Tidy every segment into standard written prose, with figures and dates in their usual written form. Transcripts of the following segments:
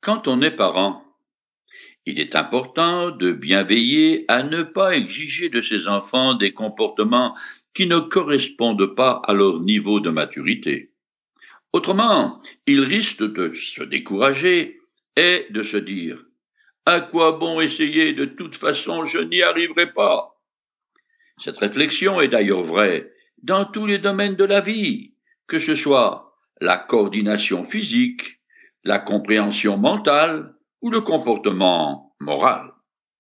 Quand on est parent, il est important de bien veiller à ne pas exiger de ses enfants des comportements qui ne correspondent pas à leur niveau de maturité. Autrement, ils risquent de se décourager et de se dire à quoi bon essayer, de toute façon je n'y arriverai pas. Cette réflexion est d'ailleurs vraie dans tous les domaines de la vie, que ce soit la coordination physique, la compréhension mentale ou le comportement moral.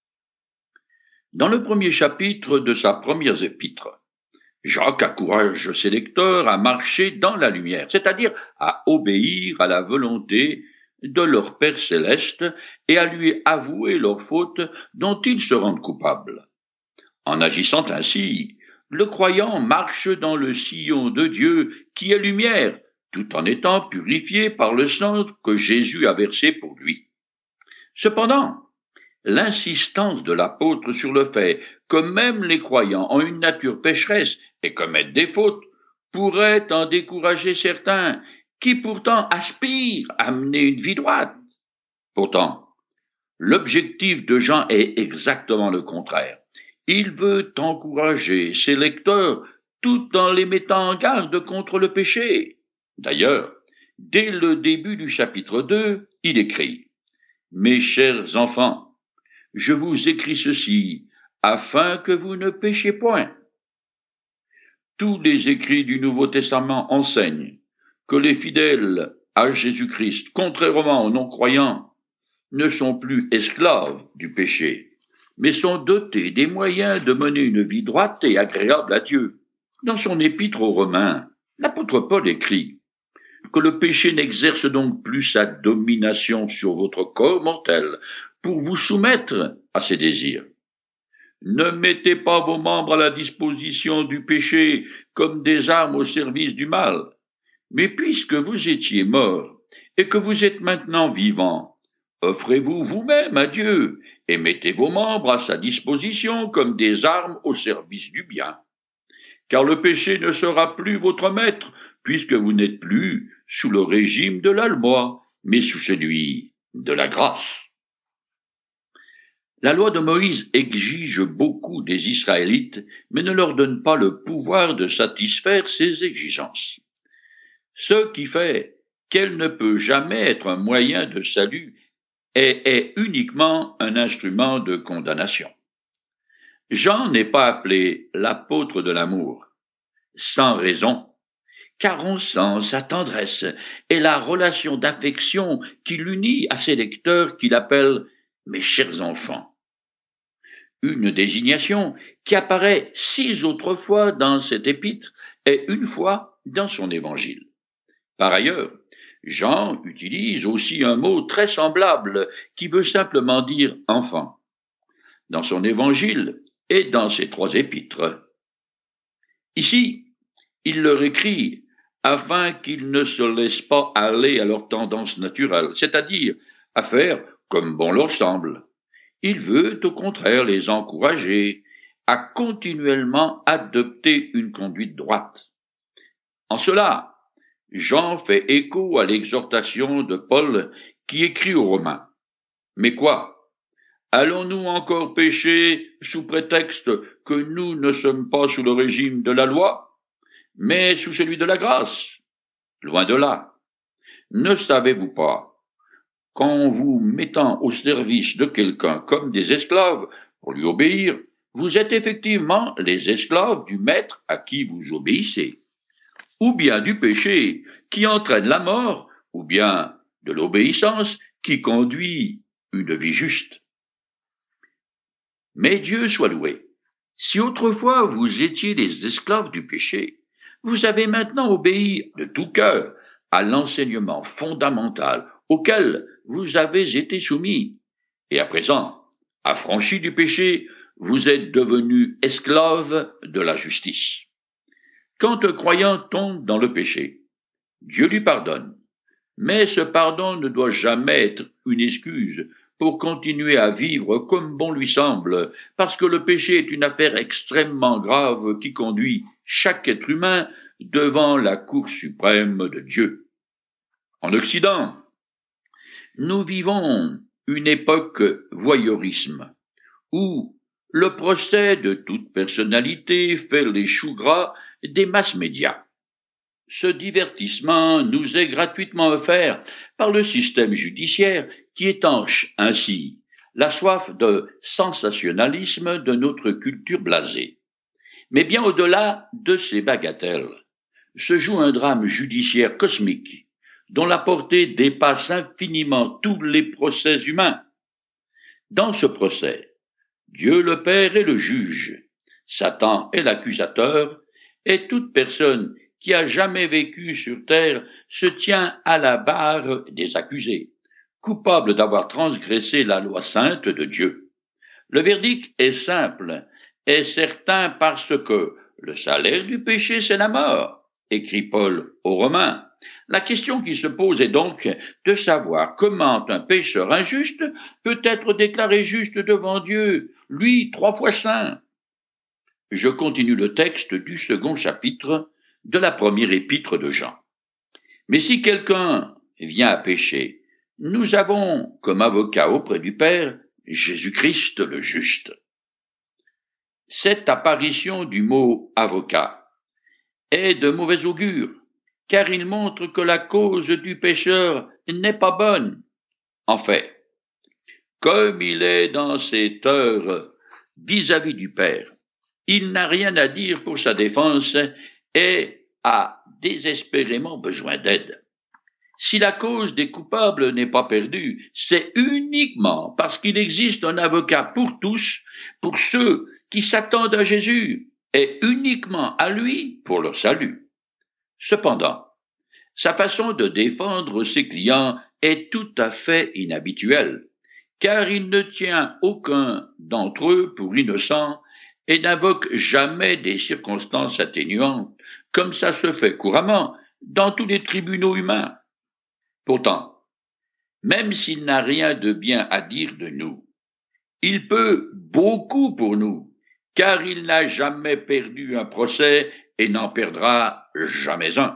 Dans le premier chapitre de sa première épître, Jacques encourage ses lecteurs à marcher dans la lumière, c'est-à-dire à obéir à la volonté de leur Père céleste et à lui avouer leurs fautes dont ils se rendent coupables. En agissant ainsi, le croyant marche dans le sillon de Dieu qui est lumière, tout en étant purifié par le sang que Jésus a versé pour lui. Cependant, l'insistance de l'apôtre sur le fait que même les croyants ont une nature pécheresse et commettent des fautes pourrait en décourager certains qui pourtant aspirent à mener une vie droite. Pourtant, l'objectif de Jean est exactement le contraire. Il veut encourager ses lecteurs tout en les mettant en garde contre le péché. D'ailleurs, dès le début du chapitre 2, il écrit « Mes chers enfants, je vous écris ceci, afin que vous ne péchiez point. » Tous les écrits du Nouveau Testament enseignent que les fidèles à Jésus-Christ, contrairement aux non-croyants, ne sont plus esclaves du péché, mais sont dotés des moyens de mener une vie droite et agréable à Dieu. Dans son épître aux Romains, l'apôtre Paul écrit que le péché n'exerce donc plus sa domination sur votre corps mortel pour vous soumettre à ses désirs. Ne mettez pas vos membres à la disposition du péché comme des armes au service du mal, mais puisque vous étiez morts et que vous êtes maintenant vivants, offrez-vous vous-même à Dieu et mettez vos membres à sa disposition comme des armes au service du bien. Car le péché ne sera plus votre maître, puisque vous n'êtes plus sous le régime de la loi, mais sous celui de la grâce. La loi de Moïse exige beaucoup des Israélites, mais ne leur donne pas le pouvoir de satisfaire ces exigences. Ce qui fait qu'elle ne peut jamais être un moyen de salut et est uniquement un instrument de condamnation. Jean n'est pas appelé l'apôtre de l'amour, sans raison, car on sent sa tendresse et la relation d'affection qui l'unit à ses lecteurs qu'il appelle « mes chers enfants ». Une désignation qui apparaît 6 autres fois dans cet épître et une fois dans son évangile. Par ailleurs, Jean utilise aussi un mot très semblable qui veut simplement dire enfant, dans son évangile et dans ses 3 épîtres. Ici, il leur écrit afin qu'ils ne se laissent pas aller à leur tendance naturelle, c'est-à-dire à faire comme bon leur semble. Il veut au contraire les encourager à continuellement adopter une conduite droite. En cela, Jean fait écho à l'exhortation de Paul qui écrit aux Romains. Mais quoi? Allons-nous encore pécher sous prétexte que nous ne sommes pas sous le régime de la loi, mais sous celui de la grâce? Loin de là. Ne savez-vous pas qu'en vous mettant au service de quelqu'un comme des esclaves pour lui obéir, vous êtes effectivement les esclaves du maître à qui vous obéissez, ou bien du péché qui entraîne la mort, ou bien de l'obéissance qui conduit une vie juste. Mais Dieu soit loué. Si autrefois vous étiez les esclaves du péché, vous avez maintenant obéi de tout cœur à l'enseignement fondamental auquel vous avez été soumis. Et à présent, affranchis du péché, vous êtes devenus esclaves de la justice. Quand un croyant tombe dans le péché, Dieu lui pardonne. Mais ce pardon ne doit jamais être une excuse pour continuer à vivre comme bon lui semble, parce que le péché est une affaire extrêmement grave qui conduit chaque être humain devant la Cour suprême de Dieu. En Occident, Nous vivons une époque voyeurisme, où le procès de toute personnalité fait les choux gras des masses médias. Ce divertissement nous est gratuitement offert par le système judiciaire qui étanche ainsi la soif de sensationnalisme de notre culture blasée. Mais bien au-delà de ces bagatelles, se joue un drame judiciaire cosmique dont la portée dépasse infiniment tous les procès humains. Dans ce procès, Dieu le Père est le juge, Satan est l'accusateur, et toute personne qui a jamais vécu sur terre se tient à la barre des accusés, coupable d'avoir transgressé la loi sainte de Dieu. Le verdict est simple et certain parce que le salaire du péché, c'est la mort, écrit Paul aux Romains. La question qui se pose est donc de savoir comment un pécheur injuste peut être déclaré juste devant Dieu, lui 3 fois saint. Je continue le texte du second chapitre de la première épître de Jean. Mais si quelqu'un vient à pécher, nous avons comme avocat auprès du Père Jésus-Christ le juste. Cette apparition du mot avocat est de mauvais augure, car il montre que la cause du pécheur n'est pas bonne. En fait, comme il est dans cette heure vis-à-vis du Père, il n'a rien à dire pour sa défense et a désespérément besoin d'aide. Si la cause des coupables n'est pas perdue, c'est uniquement parce qu'il existe un avocat pour tous, pour ceux qui s'attendent à Jésus, et uniquement à lui pour leur salut. Cependant, sa façon de défendre ses clients est tout à fait inhabituelle, car il ne tient aucun d'entre eux pour innocent et n'invoque jamais des circonstances atténuantes, comme ça se fait couramment dans tous les tribunaux humains. Pourtant, même s'il n'a rien de bien à dire de nous, il peut beaucoup pour nous, car il n'a jamais perdu un procès et n'en perdra jamais un.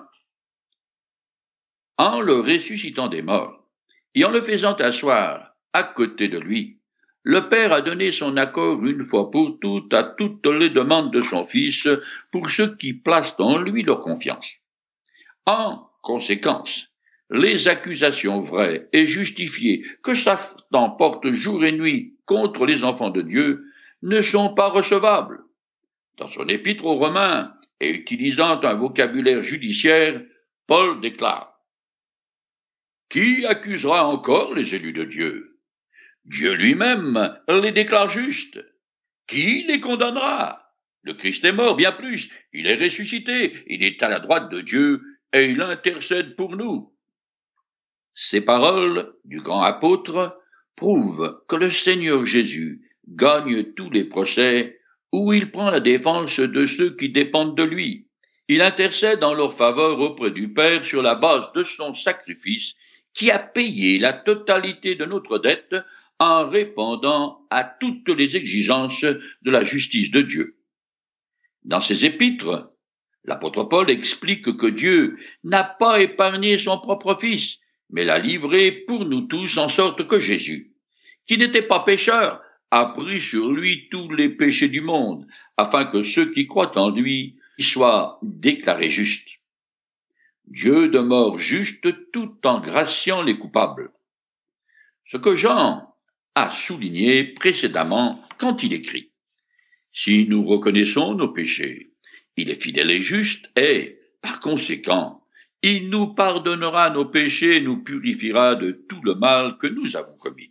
En le ressuscitant des morts et en le faisant asseoir à côté de lui, le Père a donné son accord une fois pour toutes à toutes les demandes de son Fils pour ceux qui placent en lui leur confiance. En conséquence, les accusations vraies et justifiées que Satan porte jour et nuit contre les enfants de Dieu ne sont pas recevables. Dans son épître aux Romains, et utilisant un vocabulaire judiciaire, Paul déclare: Qui accusera encore les élus de Dieu? Dieu lui-même les déclare justes. Qui les condamnera? Le Christ est mort, bien plus, il est ressuscité, il est à la droite de Dieu et il intercède pour nous. Ces paroles du grand apôtre prouvent que le Seigneur Jésus gagne tous les procès où il prend la défense de ceux qui dépendent de lui. Il intercède en leur faveur auprès du Père sur la base de son sacrifice qui a payé la totalité de notre dette en répondant à toutes les exigences de la justice de Dieu. Dans ses épîtres, l'apôtre Paul explique que Dieu n'a pas épargné son propre Fils, mais l'a livré pour nous tous en sorte que Jésus, qui n'était pas pécheur, a pris sur lui tous les péchés du monde, afin que ceux qui croient en lui soient déclarés justes. Dieu demeure juste tout en graciant les coupables. Ce que Jean a souligné précédemment quand il écrit: Si nous reconnaissons nos péchés, il est fidèle et juste et, par conséquent, il nous pardonnera nos péchés et nous purifiera de tout le mal que nous avons commis.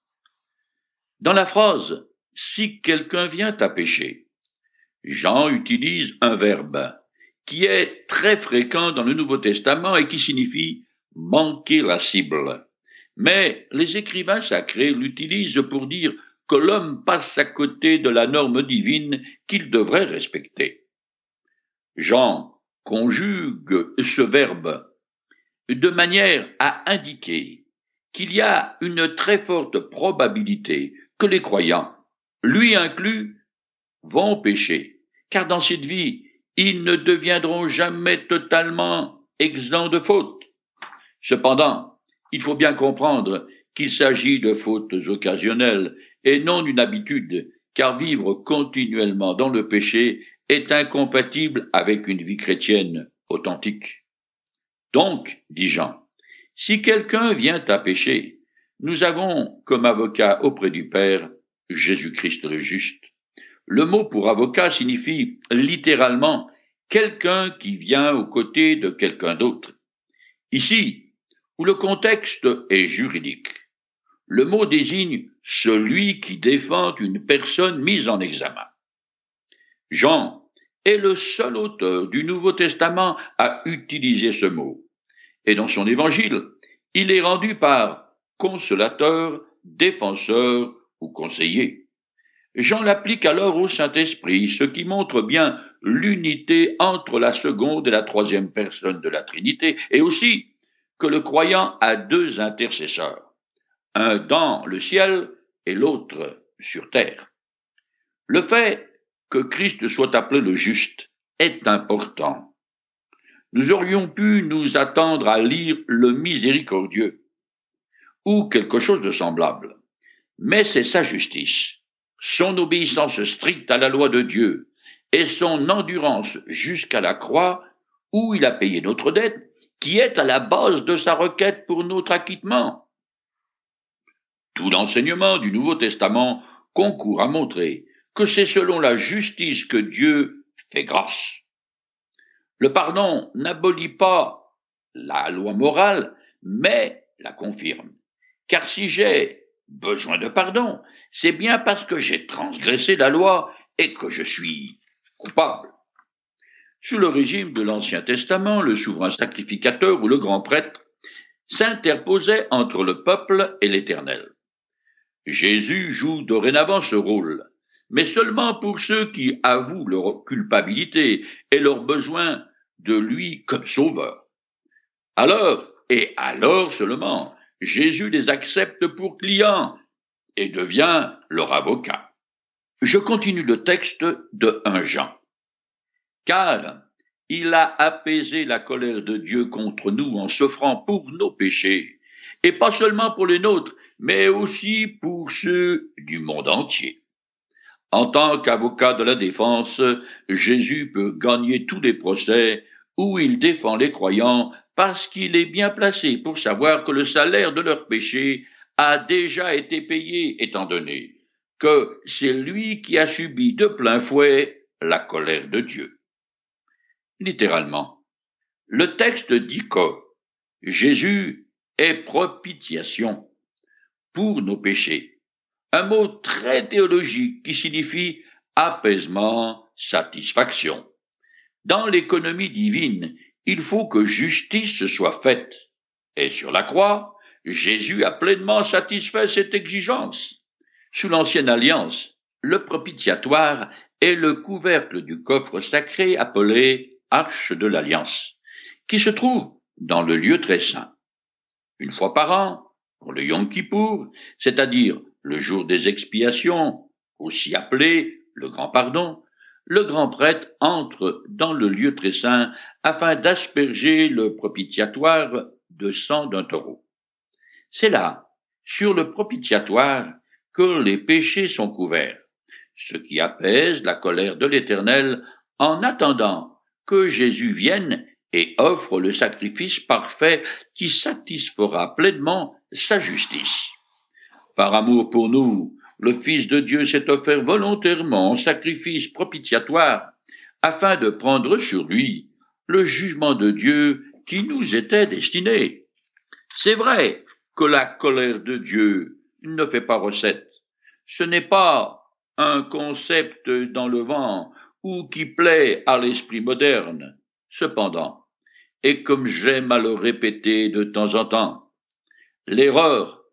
Dans la phrase « si quelqu'un vient à pécher », Jean utilise un verbe qui est très fréquent dans le Nouveau Testament et qui signifie « manquer la cible ». Mais les écrivains sacrés l'utilisent pour dire que l'homme passe à côté de la norme divine qu'il devrait respecter. Jean conjugue ce verbe de manière à indiquer qu'il y a une très forte probabilité que les croyants, lui inclus, vont pécher, car dans cette vie, ils ne deviendront jamais totalement exempts de faute. Cependant, il faut bien comprendre qu'il s'agit de fautes occasionnelles et non d'une habitude, car vivre continuellement dans le péché est incompatible avec une vie chrétienne authentique. Donc, dit Jean, si quelqu'un vient à pécher, nous avons comme avocat auprès du Père Jésus-Christ le juste. Le mot pour avocat signifie littéralement quelqu'un qui vient aux côtés de quelqu'un d'autre. Ici, où le contexte est juridique, le mot désigne celui qui défend une personne mise en examen. Jean est le seul auteur du Nouveau Testament à utiliser ce mot. Et dans son évangile, il est rendu par consolateur, défenseur ou conseiller. Jean l'applique alors au Saint-Esprit, ce qui montre bien l'unité entre la seconde et la troisième personne de la Trinité, et aussi que le croyant a deux intercesseurs, un dans le ciel et l'autre sur terre. Le fait que Christ soit appelé le juste est important. Nous aurions pu nous attendre à lire le miséricordieux ou quelque chose de semblable, mais c'est sa justice, son obéissance stricte à la loi de Dieu et son endurance jusqu'à la croix où il a payé notre dette qui est à la base de sa requête pour notre acquittement. Tout l'enseignement du Nouveau Testament concourt à montrer que c'est selon la justice que Dieu fait grâce. Le pardon n'abolit pas la loi morale, mais la confirme. Car si j'ai besoin de pardon, c'est bien parce que j'ai transgressé la loi et que je suis coupable. Sous le régime de l'Ancien Testament, le souverain sacrificateur ou le grand prêtre s'interposait entre le peuple et l'Éternel. Jésus joue dorénavant ce rôle, mais seulement pour ceux qui avouent leur culpabilité et leur besoin de lui comme sauveur. Alors seulement, Jésus les accepte pour clients et devient leur avocat. Je continue le texte de 1 Jean. Car il a apaisé la colère de Dieu contre nous en s'offrant pour nos péchés, et pas seulement pour les nôtres, mais aussi pour ceux du monde entier. En tant qu'avocat de la défense, Jésus peut gagner tous les procès où il défend les croyants parce qu'il est bien placé pour savoir que le salaire de leur péché a déjà été payé, étant donné que c'est lui qui a subi de plein fouet la colère de Dieu. Littéralement, le texte dit que Jésus est propitiation pour nos péchés. Un mot très théologique qui signifie apaisement, satisfaction. Dans l'économie divine, il faut que justice soit faite. Et sur la croix, Jésus a pleinement satisfait cette exigence. Sous l'Ancienne Alliance, le propitiatoire est le couvercle du coffre sacré appelé Arche de l'Alliance, qui se trouve dans le lieu très saint. Une fois par an, pour le Yom Kippour, c'est-à-dire le jour des expiations, aussi appelé le grand pardon, le grand prêtre entre dans le lieu très saint afin d'asperger le propitiatoire de sang d'un taureau. C'est là, sur le propitiatoire, que les péchés sont couverts, ce qui apaise la colère de l'Éternel en attendant que Jésus vienne et offre le sacrifice parfait qui satisfera pleinement sa justice. Par amour pour nous, le Fils de Dieu s'est offert volontairement en sacrifice propitiatoire afin de prendre sur lui le jugement de Dieu qui nous était destiné. C'est vrai que la colère de Dieu ne fait pas recette. Ce n'est pas un concept dans le vent ou qui plaît à l'esprit moderne. Cependant, et comme j'aime à le répéter de temps en temps, l'erreur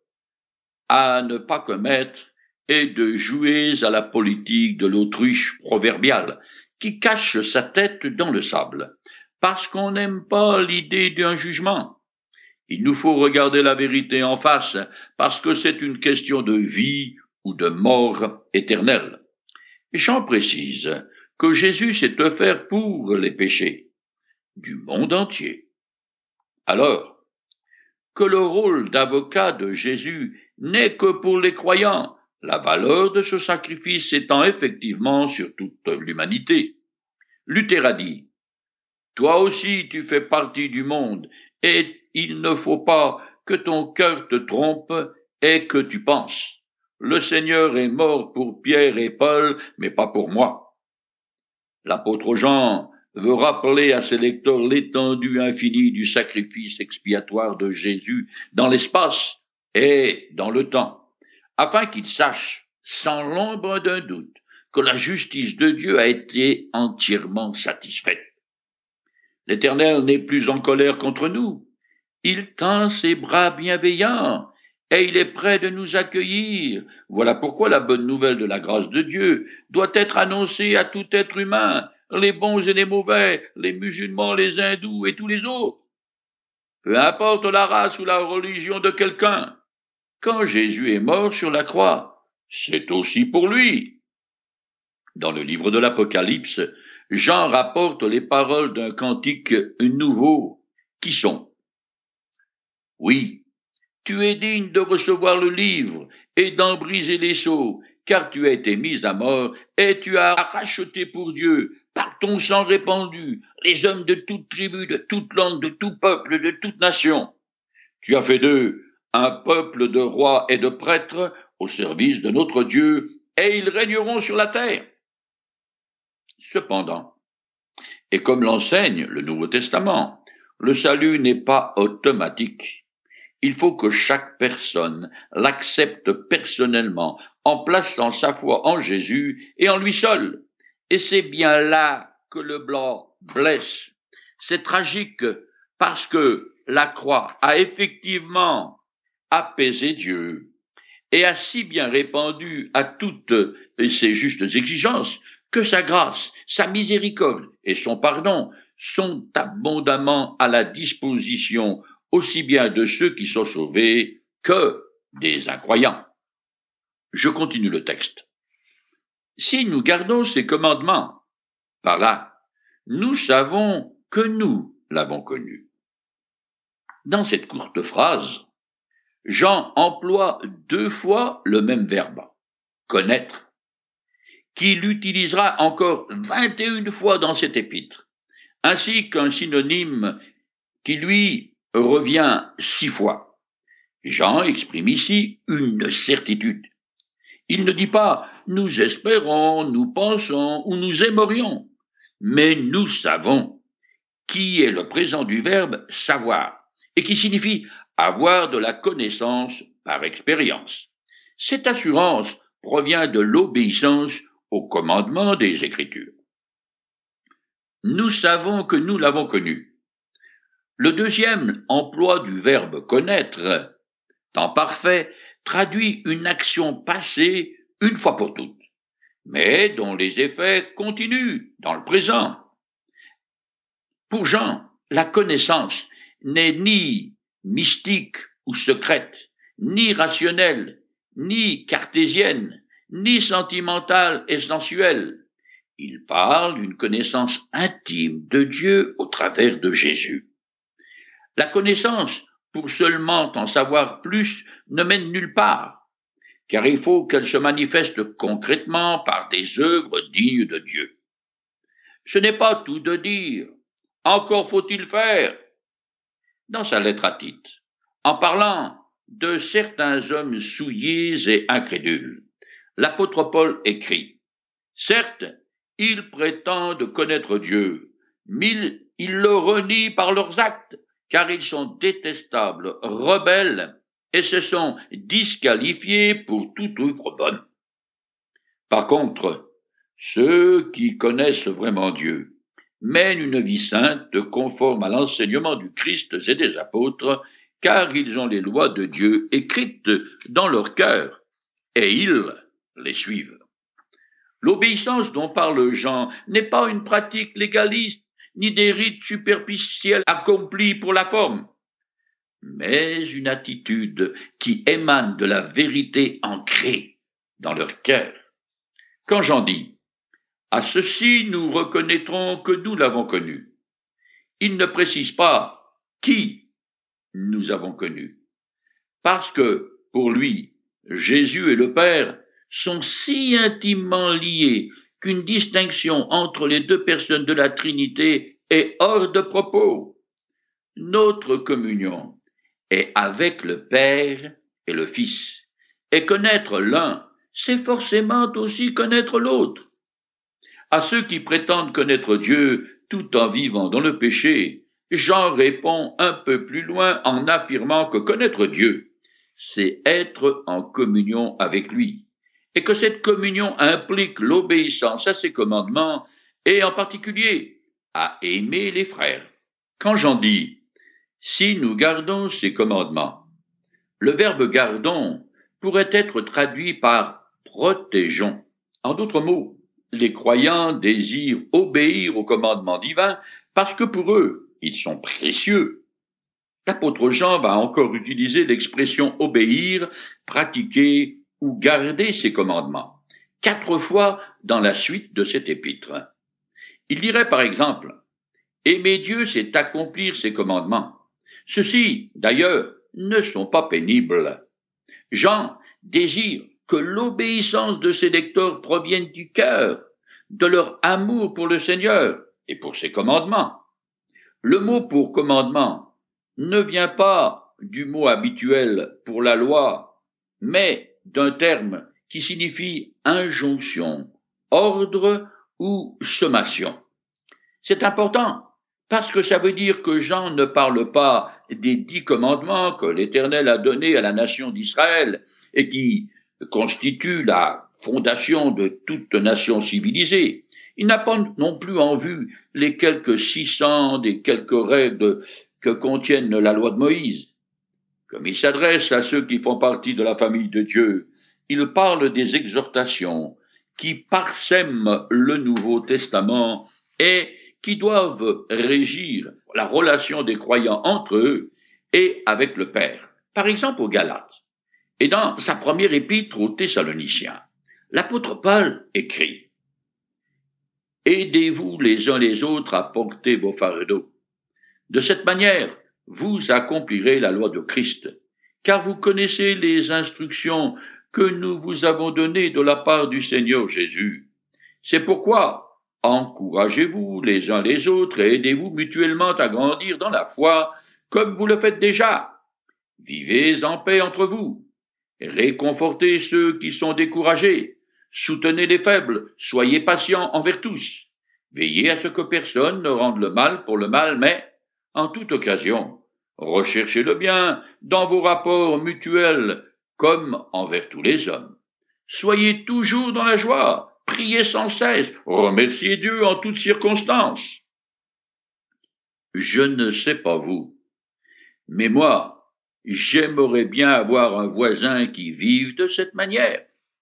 à ne pas commettre est de jouer à la politique de l'autruche proverbiale qui cache sa tête dans le sable, parce qu'on n'aime pas l'idée d'un jugement. Il nous faut regarder la vérité en face, parce que c'est une question de vie ou de mort éternelle. Jean précise que Jésus s'est offert pour les péchés du monde entier. Alors, que le rôle d'avocat de Jésus n'est que pour les croyants, la valeur de ce sacrifice s'étend effectivement sur toute l'humanité. Luther a dit: toi aussi tu fais partie du monde, et il ne faut pas que ton cœur te trompe et que tu penses: le Seigneur est mort pour Pierre et Paul, mais pas pour moi. L'apôtre Jean veut rappeler à ses lecteurs l'étendue infinie du sacrifice expiatoire de Jésus dans l'espace et dans le temps, afin qu'ils sachent, sans l'ombre d'un doute, que la justice de Dieu a été entièrement satisfaite. L'Éternel n'est plus en colère contre nous. Il tend ses bras bienveillants et il est prêt de nous accueillir. Voilà pourquoi la bonne nouvelle de la grâce de Dieu doit être annoncée à tout être humain, les bons et les mauvais, les musulmans, les hindous et tous les autres. Peu importe la race ou la religion de quelqu'un, quand Jésus est mort sur la croix, c'est aussi pour lui. Dans le livre de l'Apocalypse, Jean rapporte les paroles d'un cantique nouveau qui sont: oui, tu es digne de recevoir le livre et d'en briser les sceaux, car tu as été mis à mort et tu as racheté pour Dieu, par ton sang répandu, les hommes de toute tribu, de toute langue, de tout peuple, de toute nation. Tu as fait d'eux un peuple de rois et de prêtres au service de notre Dieu, et ils régneront sur la terre. Cependant, et comme l'enseigne le Nouveau Testament, le salut n'est pas automatique. Il faut que chaque personne l'accepte personnellement, en plaçant sa foi en Jésus et en lui seul. Et c'est bien là que le blanc blesse. C'est tragique parce que la croix a effectivement apaisé Dieu et a si bien répandu à toutes ses justes exigences que sa grâce, sa miséricorde et son pardon sont abondamment à la disposition aussi bien de ceux qui sont sauvés que des incroyants. Je continue le texte. Si nous gardons ces commandements, par là, nous savons que nous l'avons connu. Dans cette courte phrase, Jean emploie 2 fois le même verbe, connaître, qu'il utilisera encore 21 fois dans cet épître, ainsi qu'un synonyme qui lui revient 6 fois. Jean exprime ici une certitude. Il ne dit pas « nous espérons, nous pensons ou nous aimerions », mais « nous savons », qui est le présent du verbe « savoir » et qui signifie avoir de la connaissance par expérience. Cette assurance provient de l'obéissance au commandement des Écritures. Nous savons que nous l'avons connu. Le deuxième emploi du verbe connaître, temps parfait, traduit une action passée une fois pour toutes, mais dont les effets continuent dans le présent. Pour Jean, la connaissance n'est ni mystique ou secrète, ni rationnelle, ni cartésienne, ni sentimentale et sensuelle. Il parle d'une connaissance intime de Dieu au travers de Jésus. La connaissance, pour seulement en savoir plus, ne mène nulle part, car il faut qu'elle se manifeste concrètement par des œuvres dignes de Dieu. Ce n'est pas tout de dire « encore faut-il faire ». Dans sa lettre à Tite, en parlant de certains hommes souillés et incrédules, l'apôtre Paul écrit: certes, ils prétendent connaître Dieu, mais ils le renient par leurs actes, car ils sont détestables, rebelles, et se sont disqualifiés pour toute œuvre bonne. Par contre, ceux qui connaissent vraiment Dieu mènent une vie sainte conforme à l'enseignement du Christ et des apôtres, car ils ont les lois de Dieu écrites dans leur cœur, et ils les suivent. L'obéissance dont parle Jean n'est pas une pratique légaliste, ni des rites superficiels accomplis pour la forme, mais une attitude qui émane de la vérité ancrée dans leur cœur. Quand Jean dit « à ceci nous reconnaîtrons que nous l'avons connu », il ne précise pas qui nous avons connu. Parce que, pour lui, Jésus et le Père sont si intimement liés qu'une distinction entre les deux personnes de la Trinité est hors de propos. Notre communion est avec le Père et le Fils. Et connaître l'un, c'est forcément aussi connaître l'autre. À ceux qui prétendent connaître Dieu tout en vivant dans le péché, Jean répond un peu plus loin en affirmant que connaître Dieu, c'est être en communion avec lui, et que cette communion implique l'obéissance à ses commandements, et en particulier à aimer les frères. Quand Jean dit « si nous gardons ses commandements », le verbe « gardons » pourrait être traduit par « protégeons ». En d'autres mots, les croyants désirent obéir aux commandements divins parce que pour eux, ils sont précieux. L'apôtre Jean va encore utiliser l'expression obéir, pratiquer ou garder ses commandements, 4 fois dans la suite de cet épître. Il dirait par exemple, aimer Dieu, c'est accomplir ses commandements. Ceux-ci, d'ailleurs, ne sont pas pénibles. Jean désire que l'obéissance de ses lecteurs provienne du cœur, de leur amour pour le Seigneur et pour ses commandements. Le mot pour commandement ne vient pas du mot habituel pour la loi, mais d'un terme qui signifie injonction, ordre ou sommation. C'est important parce que ça veut dire que Jean ne parle pas des 10 commandements que l'Éternel a donnés à la nation d'Israël et qui constituent la fondation de toute nation civilisée. Il n'a pas non plus en vue les quelques 600 des quelques règles que contiennent la loi de Moïse. Comme il s'adresse à ceux qui font partie de la famille de Dieu, il parle des exhortations qui parsèment le Nouveau Testament et qui doivent régir la relation des croyants entre eux et avec le Père. Par exemple aux Galates. Et dans sa première épître aux Thessaloniciens, l'apôtre Paul écrit « Aidez-vous les uns les autres à porter vos fardeaux. De cette manière, vous accomplirez la loi de Christ, car vous connaissez les instructions que nous vous avons données de la part du Seigneur Jésus. C'est pourquoi encouragez-vous les uns les autres et aidez-vous mutuellement à grandir dans la foi, comme vous le faites déjà. Vivez en paix entre vous. Réconfortez ceux qui sont découragés. Soutenez les faibles. Soyez patients envers tous. Veillez à ce que personne ne rende le mal pour le mal, mais, en toute occasion, recherchez le bien dans vos rapports mutuels comme envers tous les hommes. Soyez toujours dans la joie, priez sans cesse, remerciez Dieu en toutes circonstances. Je ne sais pas vous, mais moi, j'aimerais bien avoir un voisin qui vive de cette manière.